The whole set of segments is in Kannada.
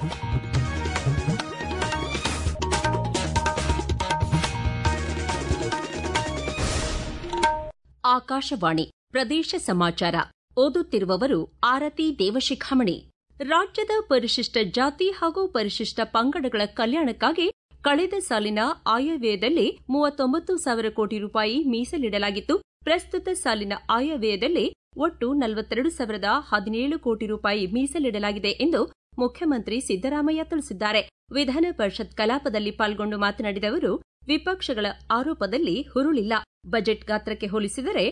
ಆಕಾಶವಾಣಿ ಪ್ರದೇಶ ಸಮಾಚಾರ ಓದುತ್ತಿರುವವರು ಆರತಿ ದೇವಶಿಖಾಮಣಿ. ರಾಜ್ಯದ ಪರಿಶಿಷ್ಟ ಜಾತಿ ಹಾಗೂ ಪರಿಶಿಷ್ಟ ಪಂಗಡಗಳ ಕಲ್ಯಾಣಕ್ಕಾಗಿ ಕಳೆದ ಸಾಲಿನ ಆಯವ್ಯಯದಲ್ಲಿ 39,000 ಕೋಟಿ ರೂಪಾಯಿ ಮೀಸಲಿಡಲಾಗಿತ್ತು. ಪ್ರಸ್ತುತ ಸಾಲಿನ ಆಯವ್ಯಯದಲ್ಲಿ ಒಟ್ಟು 42,017 ಕೋಟಿ ರೂಪಾಯಿ ಮೀಸಲಿಡಲಾಗಿದೆ ಎಂದು ಮುಖ್ಯಮಂತ್ರಿ ಸಿದ್ದರಾಮಯ್ಯ ತಿಳಿಸಿದ್ದಾರೆ. ವಿಧಾನ ಪರಿಷತ್ ಕಲಾಪದಲ್ಲಿ ಪಾಲ್ಗೊಂಡು ಮಾತನಾಡಿದ ಅವರು, ವಿಪಕ್ಷಗಳ ಆರೋಪದಲ್ಲಿ ಹುರುಳಿಲ್ಲ. ಬಜೆಟ್ ಗಾತ್ರಕ್ಕೆ ಹೋಲಿಸಿದರೆ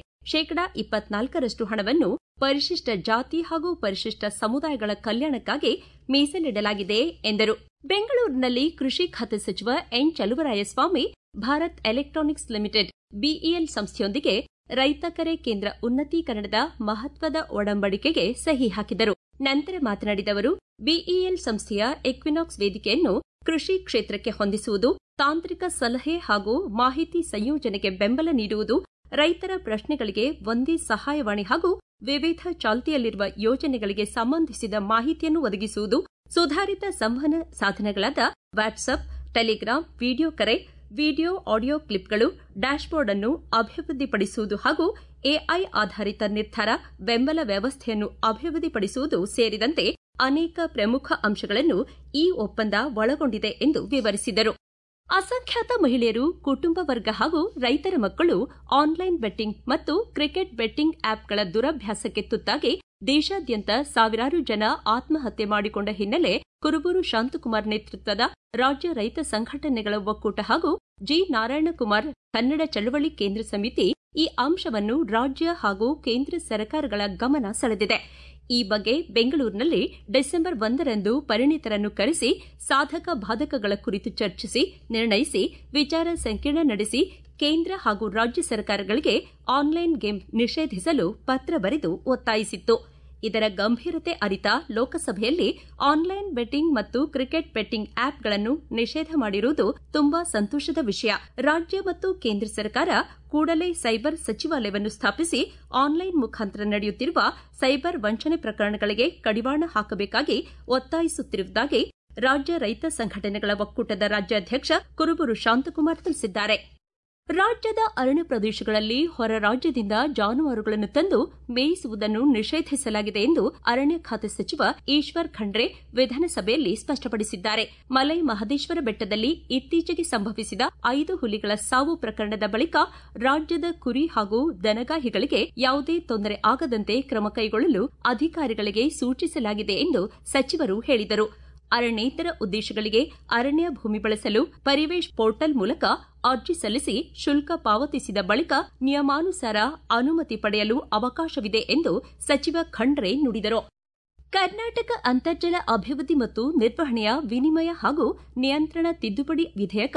24% ಹಣವನ್ನು ಪರಿಶಿಷ್ಟ ಜಾತಿ ಹಾಗೂ ಪರಿಶಿಷ್ಟ ಸಮುದಾಯಗಳ ಕಲ್ಯಾಣಕ್ಕಾಗಿ ಮೀಸಲಿಡಲಾಗಿದೆ ಎಂದರು. ಬೆಂಗಳೂರಿನಲ್ಲಿ ಕೃಷಿ ಖಾತೆ ಸಚಿವ N Chaluvarayaswamy Bharat electronics limited BEL ಸಂಸ್ಥೆಯೊಂದಿಗೆ ರೈತ ಕರೆ ಕೇಂದ್ರ ಉನ್ನತೀಕರಣದ ಮಹತ್ವದ ಒಡಂಬಡಿಕೆಗೆ ಸಹಿ ಹಾಕಿದರು. ನಂತರ ಮಾತನಾಡಿದ ಅವರು, ಬಿಇಎಲ್ ಸಂಸ್ಥೆಯ ಎಕ್ವಿನಾಕ್ಸ್ ವೇದಿಕೆಯನ್ನು ಕೃಷಿ ಕ್ಷೇತ್ರಕ್ಕೆ ಹೊಂದಿಸುವುದು, ತಾಂತ್ರಿಕ ಸಲಹೆ ಹಾಗೂ ಮಾಹಿತಿ ಸಂಯೋಜನೆಗೆ ಬೆಂಬಲ ನೀಡುವುದು, ರೈತರ ಪ್ರಶ್ನೆಗಳಿಗೆ ಒಂದೇ ಸಹಾಯವಾಣಿ ಹಾಗೂ ವಿವಿಧ ಚಾಲ್ತಿಯಲ್ಲಿರುವ ಯೋಜನೆಗಳಿಗೆ ಸಂಬಂಧಿಸಿದ ಮಾಹಿತಿಯನ್ನು ಒದಗಿಸುವುದು, ಸುಧಾರಿತ ಸಂವಹನ ಸಾಧನಗಳಾದ ವಾಟ್ಸ್ಆಪ್, ಟೆಲಿಗ್ರಾಂ, ವಿಡಿಯೋ ಕರೆ, ವಿಡಿಯೋ ಆಡಿಯೋ ಕ್ಲಿಪ್ಗಳು, ಡ್ಯಾಶ್ಬೋರ್ಡ್ ಅನ್ನು ಅಭಿವೃದ್ಧಿಪಡಿಸುವುದು ಹಾಗೂ ಎಐ ಆಧಾರಿತ ನಿರ್ಧಾರ ಬೆಂಬಲ ವ್ಯವಸ್ಥೆಯನ್ನು ಅಭಿವೃದ್ಧಿಪಡಿಸುವುದು ಸೇರಿದಂತೆ ಅನೇಕ ಪ್ರಮುಖ ಅಂಶಗಳನ್ನು ಈ ಒಪ್ಪಂದ ಒಳಗೊಂಡಿದೆ ಎಂದು ವಿವರಿಸಿದರು. ಅಸಂಖ್ಯಾತ ಮಹಿಳೆಯರು, ಕುಟುಂಬ ವರ್ಗ ಹಾಗೂ ರೈತರ ಮಕ್ಕಳು ಆನ್ಲೈನ್ ಬೆಟ್ಟಿಂಗ್ ಮತ್ತು ಕ್ರಿಕೆಟ್ ಬೆಟ್ಟಿಂಗ್ ಆಪ್ಗಳ ದುರಭ್ಯಾಸಕ್ಕೆ ತುತ್ತಾಗಿ ದೇಶಾದ್ಯಂತ ಸಾವಿರಾರು ಜನ ಆತ್ಮಹತ್ಯೆ ಮಾಡಿಕೊಂಡ ಹಿನ್ನೆಲೆ ಕುರುಬೂರು ಶಾಂತಕುಮಾರ್ ನೇತೃತ್ವದ ರಾಜ್ಯ ರೈತ ಸಂಘಟನೆಗಳ ಒಕ್ಕೂಟ ಹಾಗೂ ಜಿ ನಾರಾಯಣಕುಮಾರ್ ಕನ್ನಡ ಚಳವಳಿ ಕೇಂದ್ರ ಸಮಿತಿ ಈ ಅಂಶವನ್ನು ರಾಜ್ಯ ಹಾಗೂ ಕೇಂದ್ರ ಸರ್ಕಾರಗಳ ಗಮನ ಸೆಳೆದಿದೆ. ಈ ಬಗ್ಗೆ ಬೆಂಗಳೂರಿನಲ್ಲಿ ಡಿಸೆಂಬರ್ 1ರಂದು ಪರಿಣಿತರನ್ನು ಕರೆಸಿ ಸಾಧಕ ಬಾಧಕಗಳ ಕುರಿತು ಚರ್ಚಿಸಿ ನಿರ್ಣಯಿಸಿ ವಿಚಾರ ಸಂಕಿರಣ ನಡೆಸಿ ಕೇಂದ್ರ ಹಾಗೂ ರಾಜ್ಯ ಸರ್ಕಾರಗಳಿಗೆ ಆನ್ಲೈನ್ ಗೇಮ್ ನಿಷೇಧಿಸಲು ಪತ್ರ ಬರೆದು ಒತ್ತಾಯಿಸಿತ್ತು. ಇದರ ಗಂಭೀರತೆ ಅರಿತ ಲೋಕಸಭೆಯಲ್ಲಿ ಆನ್ಲೈನ್ ಬೆಟ್ಟಿಂಗ್ ಮತ್ತು ಕ್ರಿಕೆಟ್ ಬೆಟ್ಟಿಂಗ್ ಆಪ್ಗಳನ್ನು ನಿಷೇಧ ಮಾಡಿರುವುದು ತುಂಬಾ ಸಂತೋಷದ ವಿಷಯ. ರಾಜ್ಯ ಮತ್ತು ಕೇಂದ್ರ ಸರ್ಕಾರ ಕೂಡಲೇ ಸೈಬರ್ ಸಚಿವಾಲಯವನ್ನು ಸ್ಥಾಪಿಸಿ ಆನ್ಲೈನ್ ಮುಖಾಂತರ ನಡೆಯುತ್ತಿರುವ ಸೈಬರ್ ವಂಚನೆ ಪ್ರಕರಣಗಳಿಗೆ ಕಡಿವಾಣ ಹಾಕಬೇಕಾಗಿ ಒತ್ತಾಯಿಸುತ್ತಿರುವುದಾಗಿ ರಾಜ್ಯ ರೈತ ಸಂಘಟನೆಗಳ ಒಕ್ಕೂಟದ ರಾಜ್ಯಾಧ್ಯಕ್ಷ ಕುರುಬೂರು ಶಾಂತಕುಮಾರ್ ತಿಳಿಸಿದ್ದಾರೆ. ರಾಜ್ಯದ ಅರಣ್ಯ ಪ್ರದೇಶಗಳಲ್ಲಿ ಹೊರ ರಾಜ್ಯದಿಂದ ಜಾನುವಾರುಗಳನ್ನು ತಂದು ಮೇಯಿಸುವುದನ್ನು ನಿಷೇಧಿಸಲಾಗಿದೆ ಎಂದು ಅರಣ್ಯ ಖಾತೆ ಸಚಿವ ಈಶ್ವರ್ ಖಂಡ್ರೆ ವಿಧಾನಸಭೆಯಲ್ಲಿ ಸ್ಪಷ್ಟಪಡಿಸಿದ್ದಾರೆ. ಮಲೈ ಮಹದೇಶ್ವರ ಬೆಟ್ಟದಲ್ಲಿ ಇತ್ತೀಚೆಗೆ ಸಂಭವಿಸಿದ 5 ಹುಲಿಗಳ ಸಾವು ಪ್ರಕರಣದ ಬಳಿಕ ರಾಜ್ಯದ ಕುರಿ ಹಾಗೂ ದನಗಾಹಿಗಳಿಗೆ ಯಾವುದೇ ತೊಂದರೆ ಆಗದಂತೆ ಕ್ರಮ ಕೈಗೊಳ್ಳಲು ಅಧಿಕಾರಿಗಳಿಗೆ ಸೂಚಿಸಲಾಗಿದೆ ಎಂದು ಸಚಿವರು ಹೇಳಿದರು. ಅರಣ್ಯೇತರ ಉದ್ದೇಶಗಳಿಗೆ ಅರಣ್ಯ ಭೂಮಿ ಬಳಸಲು ಪರಿವೇಶ್ ಪೋರ್ಟಲ್ ಮೂಲಕ ಅರ್ಜಿ ಸಲ್ಲಿಸಿ ಶುಲ್ಕ ಪಾವತಿಸಿದ ಬಳಿಕ ನಿಯಮಾನುಸಾರ ಅನುಮತಿ ಪಡೆಯಲು ಅವಕಾಶವಿದೆ ಎಂದು ಸಚಿವ ಖಂಡ್ರೆ ನುಡಿದರು. ಕರ್ನಾಟಕ ಅಂತರ್ಜಲ ಅಭಿವೃದ್ಧಿ ಮತ್ತು ನಿರ್ವಹಣೆಯ ವಿನಿಮಯ ಹಾಗೂ ನಿಯಂತ್ರಣ ತಿದ್ದುಪಡಿ ವಿಧೇಯಕ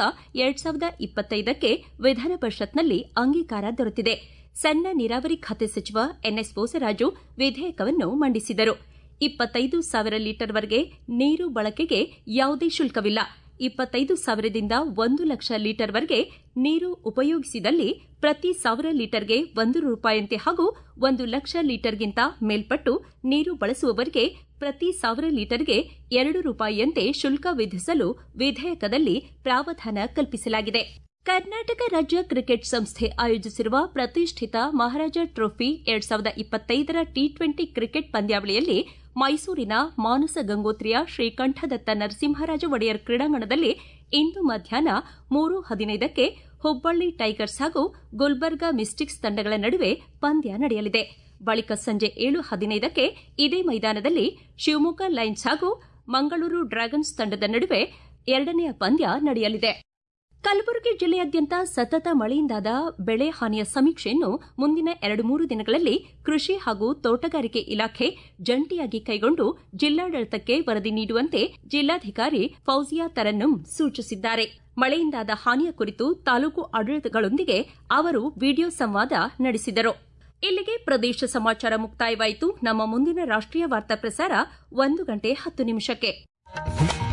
2025ಕ್ಕೆ ವಿಧಾನ ಪರಿಷತ್ನಲ್ಲಿ ಅಂಗೀಕಾರ ದೊರೆತಿದೆ. ಸಣ್ಣ ನೀರಾವರಿ ಖಾತೆ ಸಚಿವ ಎನ್ಎಸ್ ಬೋಸರಾಜು ವಿಧೇಯಕವನ್ನು ಮಂಡಿಸಿದರು. 25,000 ಲೀಟರ್ವರೆಗೆ ನೀರು ಬಳಕೆಗೆ ಯಾವುದೇ ಶುಲ್ಕವಿಲ್ಲ. 25,000ದಿಂದ 1 ಲಕ್ಷ ಲೀಟರ್ವರೆಗೆ ನೀರು ಉಪಯೋಗಿಸಿದಲ್ಲಿ ಪ್ರತಿ 1,000 ಲೀಟರ್ಗೆ ₹1 ಹಾಗೂ 1 ಲಕ್ಷ ಲೀಟರ್ಗಿಂತ ಮೇಲ್ಪಟ್ಟು ನೀರು ಬಳಸುವವರಿಗೆ ಪ್ರತಿ 1,000 ಲೀಟರ್ಗೆ ₹2 ಶುಲ್ಕ ವಿಧಿಸಲು ವಿಧೇಯಕದಲ್ಲಿ ಪ್ರಾವಧಾನ ಕಲ್ಪಿಸಲಾಗಿದೆ. ಕರ್ನಾಟಕ ರಾಜ್ಯ ಕ್ರಿಕೆಟ್ ಸಂಸ್ಥೆ ಆಯೋಜಿಸಿರುವ ಪ್ರತಿಷ್ಠಿತ ಮಹಾರಾಜ ಟ್ರೋಫಿ 2025ರ ಟಿ20 ಕ್ರಿಕೆಟ್ ಪಂದ್ಯಾವಳಿಯಲ್ಲಿ ಮೈಸೂರಿನ ಮಾನಸ ಗಂಗೋತ್ರಿಯ ಶ್ರೀಕಂಠದತ್ತ ನರಸಿಂಹರಾಜ ಒಡೆಯರ್ ಕ್ರೀಡಾಂಗಣದಲ್ಲಿ ಇಂದು ಮಧ್ಯಾಹ್ನ 3:15ಕ್ಕೆ ಹುಬ್ಬಳ್ಳಿ ಟೈಗರ್ಸ್ ಹಾಗೂ ಗುಲ್ಬರ್ಗಾ ಮಿಸ್ಟಿಕ್ಸ್ ತಂಡಗಳ ನಡುವೆ ಪಂದ್ಯ ನಡೆಯಲಿದೆ. ಬಳಿಕ ಸಂಜೆ 7:15ಕ್ಕೆ ಇದೇ ಮೈದಾನದಲ್ಲಿ ಶಿವಮೊಗ್ಗ ಲಯನ್ಸ್ ಹಾಗೂ ಮಂಗಳೂರು ಡ್ರ್ಯಾಗನ್ಸ್ ತಂಡದ ನಡುವೆ 2ನೇ ಪಂದ್ಯ ನಡೆಯಲಿದೆ. ಕಲಬುರಗಿ ಜಿಲ್ಲೆಯಾದ್ಯಂತ ಸತತ ಮಳೆಯಿಂದಾದ ಬೆಳೆ ಹಾನಿಯ ಸಮೀಕ್ಷೆಯನ್ನು ಮುಂದಿನ 2-3 ದಿನಗಳಲ್ಲಿ ಕೃಷಿ ಹಾಗೂ ತೋಟಗಾರಿಕೆ ಇಲಾಖೆ ಜಂಟಿಯಾಗಿ ಕೈಗೊಂಡು ಜಿಲ್ಲಾಡಳಿತಕ್ಕೆ ವರದಿ ನೀಡುವಂತೆ ಜಿಲ್ಲಾಧಿಕಾರಿ ಫೌಜಿಯಾ ತರನ್ನುಂ ಸೂಚಿಸಿದ್ದಾರೆ. ಮಳೆಯಿಂದಾದ ಹಾನಿಯ ಕುರಿತು ತಾಲೂಕು ಆಡಳಿತಗಳೊಂದಿಗೆ ಅವರು ವಿಡಿಯೋ ಸಂವಾದ ನಡೆಸಿದರು. ಇಲ್ಲಿಗೆ ಪ್ರದೇಶ ಸಮಾಚಾರ ಮುಕ್ತಾಯವಾಯಿತು. ನಮ್ಮ ಮುಂದಿನ ರಾಷ್ಟ್ರೀಯ ವಾರ್ತಾ ಪ್ರಸಾರ 1:10 ನಿಮಿಷಕ್ಕೆ.